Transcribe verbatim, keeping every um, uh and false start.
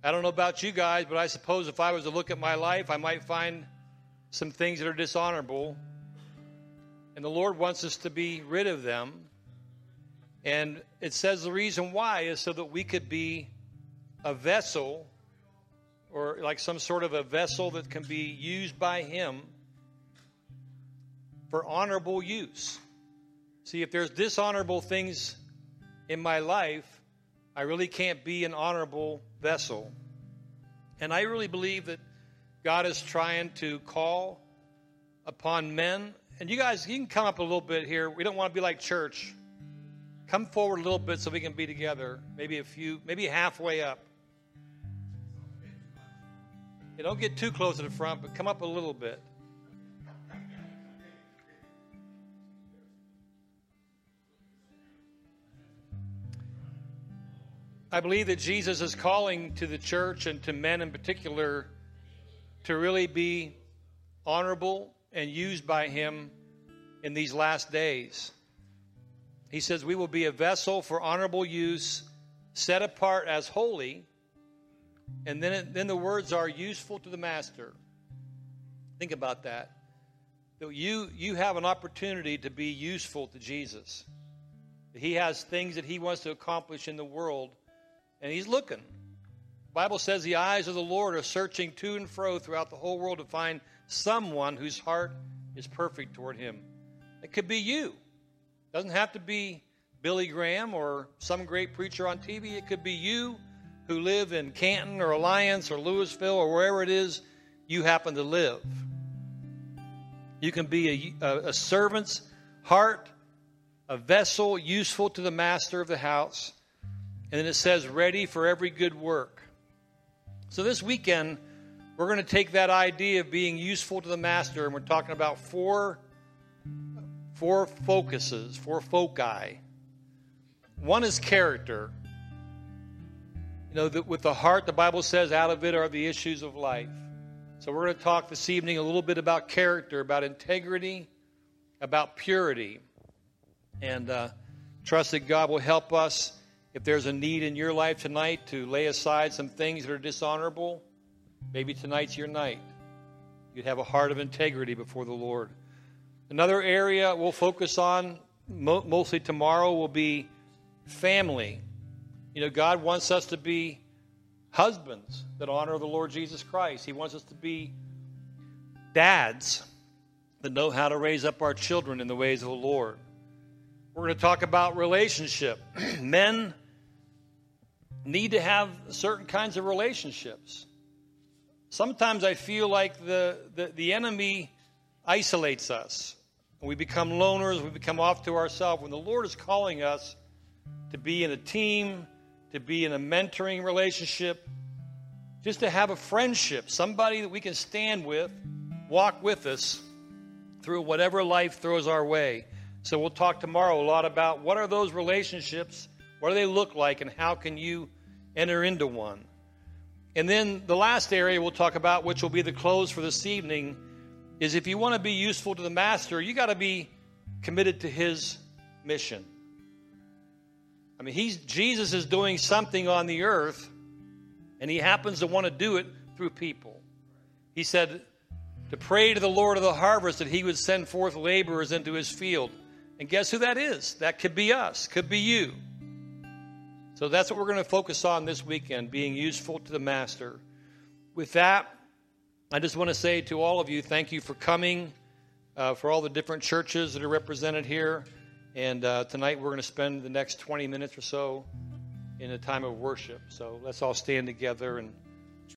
I don't know about you guys, but I suppose if I was to look at my life, I might find some things that are dishonorable. And the Lord wants us to be rid of them. And it says the reason why is so that we could be a vessel, or like some sort of a vessel that can be used by Him for honorable use. See, if there's dishonorable things in my life, I really can't be an honorable vessel. And I really believe that God is trying to call upon men. And you guys, you can come up a little bit here. We don't want to be like church. Come forward a little bit so we can be together. Maybe a few, maybe halfway up. You don't get too close to the front, but come up a little bit. I believe that Jesus is calling to the church and to men in particular to really be honorable and used by Him in these last days. He says we will be a vessel for honorable use, set apart as holy, and then, it, then the words are useful to the master. Think about that. You, you have an opportunity to be useful to Jesus. He has things that He wants to accomplish in the world, and He's looking. The Bible says the eyes of the Lord are searching to and fro throughout the whole world to find someone whose heart is perfect toward Him. It could be you. It doesn't have to be Billy Graham or some great preacher on T V. It could be you who live in Canton or Alliance or Louisville or wherever it is you happen to live. You can be a, a, a servant's heart, a vessel useful to the master of the house. And then it says, ready for every good work. So this weekend, we're going to take that idea of being useful to the master, and we're talking about four, four focuses, four foci. One is character. You know, that with the heart, the Bible says, out of it are the issues of life. So we're going to talk this evening a little bit about character, about integrity, about purity. And uh, trust that God will help us. If there's a need in your life tonight to lay aside some things that are dishonorable, maybe tonight's your night. You'd have a heart of integrity before the Lord. Another area we'll focus on mo- mostly tomorrow will be family. You know, God wants us to be husbands that honor the Lord Jesus Christ. He wants us to be dads that know how to raise up our children in the ways of the Lord. We're going to talk about relationship. Men need to have certain kinds of relationships. Sometimes I feel like the, the, the enemy isolates us. We become loners. We become off to ourselves. When the Lord is calling us to be in a team, to be in a mentoring relationship, just to have a friendship, somebody that we can stand with, walk with us through whatever life throws our way. So we'll talk tomorrow a lot about what are those relationships, what do they look like, and how can you enter into one. And then the last area we'll talk about, which will be the close for this evening, is if you want to be useful to the master, you got to be committed to his mission. I mean, he's Jesus is doing something on the earth, and he happens to want to do it through people. He said to pray to the Lord of the harvest that he would send forth laborers into his field. And guess who that is? That could be us, could be you. So that's what we're going to focus on this weekend, being useful to the master. With that, I just want to say to all of you, thank you for coming, uh, for all the different churches that are represented here. And uh, tonight we're going to spend the next twenty minutes or so in a time of worship. So let's all stand together and